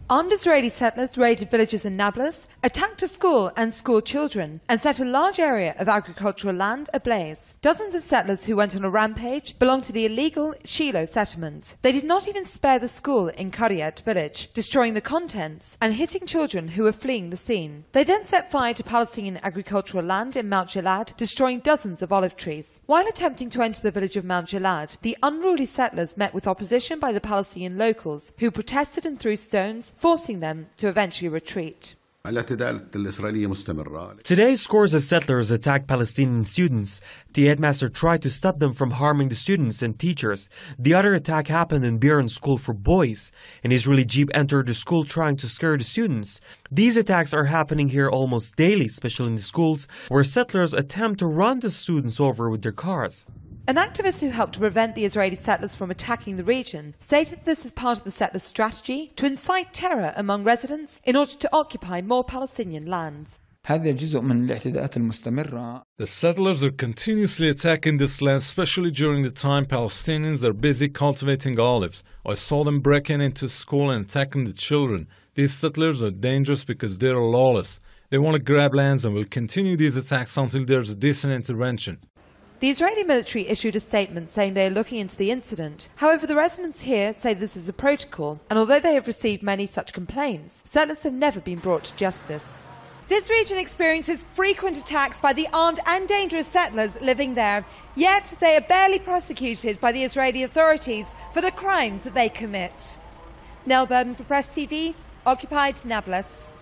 Armed Israeli settlers raided villages in Nablus, attacked a school and school children, and set a large area of agricultural land ablaze. Dozens of settlers who went on a rampage belonged to the illegal Shiloh settlement. They did not even spare the school in Kiryat village, destroying the contents and hitting children who were fleeing the scene. They then set fire to Palestinian agricultural land in Mount Gilad, destroying dozens of olive trees. While attempting to enter the village of Mount Gilad, the unruly settlers met with opposition by the Palestinian locals, who protested and threw stones, forcing them to eventually retreat. Today, scores of settlers attacked Palestinian students. The headmaster tried to stop them from harming the students and teachers. The other attack happened in Biron School for boys. An Israeli jeep entered the school trying to scare the students. These attacks are happening here almost daily, especially in the schools, where settlers attempt to run the students over with their cars. An activist who helped to prevent the Israeli settlers from attacking the region stated that this is part of the settlers' strategy to incite terror among residents in order to occupy more Palestinian lands. The settlers are continuously attacking this land, especially during the time Palestinians are busy cultivating olives. I saw them breaking into school and attacking the children. These settlers are dangerous because they are lawless. They want to grab lands and will continue these attacks until there is a decent intervention. The Israeli military issued a statement saying they are looking into the incident. However, the residents here say this is a protocol, and although they have received many such complaints, settlers have never been brought to justice. This region experiences frequent attacks by the armed and dangerous settlers living there, yet they are barely prosecuted by the Israeli authorities for the crimes that they commit. Nell Burden for Press TV, occupied Nablus.